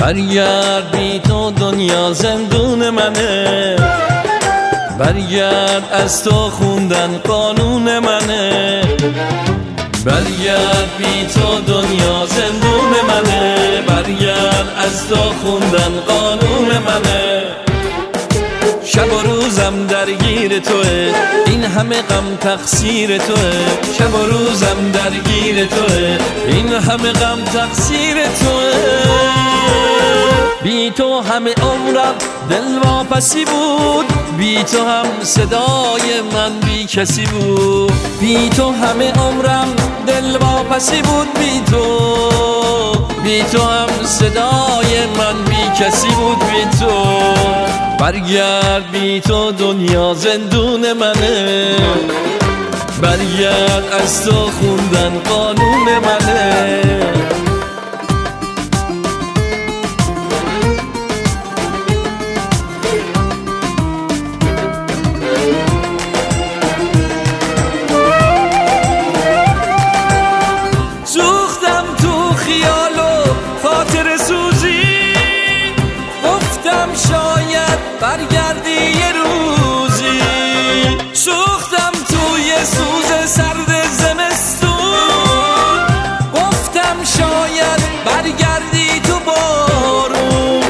برگرد بی تو دنیا زندون منه، برگرد از تو خوندن قانون منه، برگرد بی تو دنیا زندون منه، برگرد از تو خوندن قانون منه. شب و روزم درگیر توه، این همه غم تقصیر توه، شب و روزم درگیر توه، این همه غم تقصیر توه. بی تو همه عمرم دل واپسی بود، بی تو هم صدای من بی کسی بود، بی تو همه عمرم دل واپسی بود، بی تو هم صدای من بی کسی بود، بی تو. برگرد بی تو دنیا زندون منه، برگرد از تو خوندن قانون منه. سوختم تو خیال و خاطر سوزی، گفتم شاید برگردی یه روزی، سوختم توی سوز سرد زمستون، گفتم شاید برگردی تو بارون.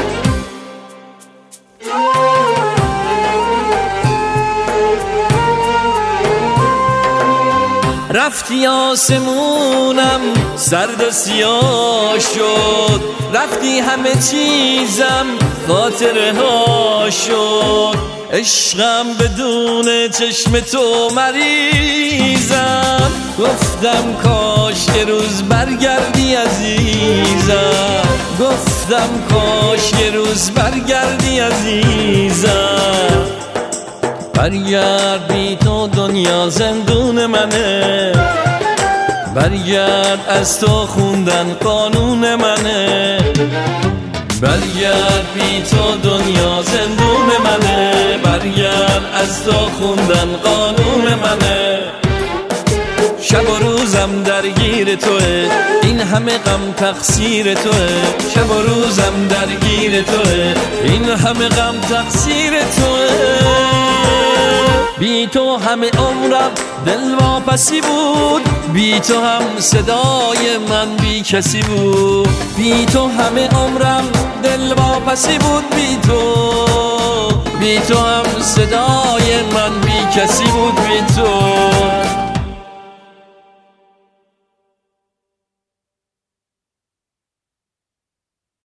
رفتی آسمونم سرد و سیاه شد، رفتی همه چیزم خاطره ها شد، عشقم بدون چشم تو مریضم، گفتم کاش یه روز برگردی عزیزم، گفتم کاش یه روز برگردی عزیزم. برگرد بی تو دنیا زندون منه، برگرد از تو خوندن قانون منه، برگرد بی تو دنیا زندون منه، برگرد از تو خوندن قانون منه. شب و روزم درگیر توه، این همه غم تقصیر توه، شب و روزم درگیر توه، این همه غم تقصیر توه. بی تو همه عمرم دل واپسی بود، بی تو هم صدای من بی کسی بود، بی تو همه عمرم دل واپسی بود، بی تو هم صدای من بی کسی بود، بی تو.